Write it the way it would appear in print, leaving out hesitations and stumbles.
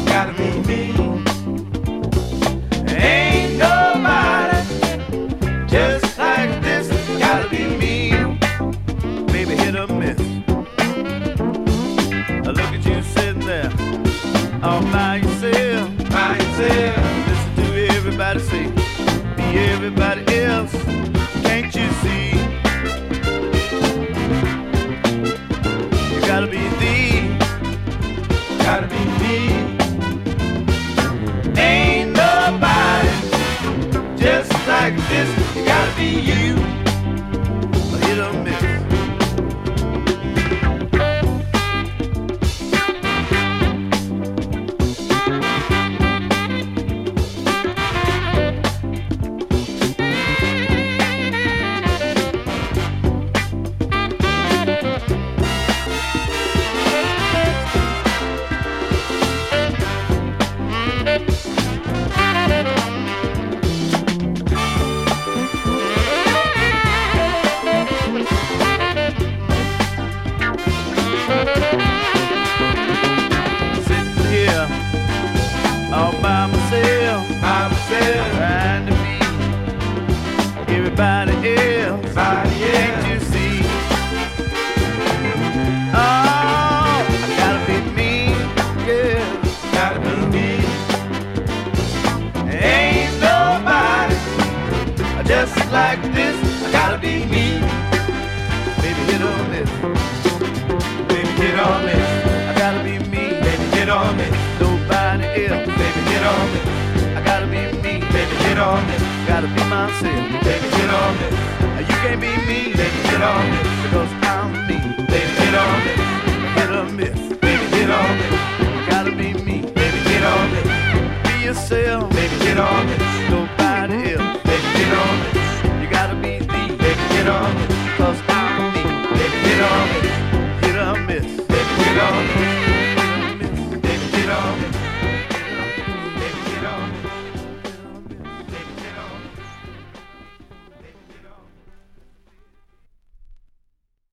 gotta be me. Ain't nobody just like this, gotta be me. Baby, hit or miss. I look at you sitting there, all by yourself, by yourself. Listen to everybody say, be everybody else. Can't you see? You gotta be gotta be me. Ain't nobody just like this. You gotta be you. Hit or miss. All by myself, trying to be everybody else. Can't you see? Oh, I gotta be me, yeah, gotta be me. Ain't nobody just like this. I gotta be me. Baby, hit or miss. Baby, hit or miss. I gotta be me. Baby, hit or miss. Nobody else. Baby, hit on me. I gotta be me. Baby, hit on me. Gotta be myself. Baby, hit on me. You can't be me. Baby, hit on me. Because I'm me. Baby, hit on me. Hit or miss. Baby, hit on me. I gotta be me. Baby, hit on me. Be yourself. Baby, hit on me.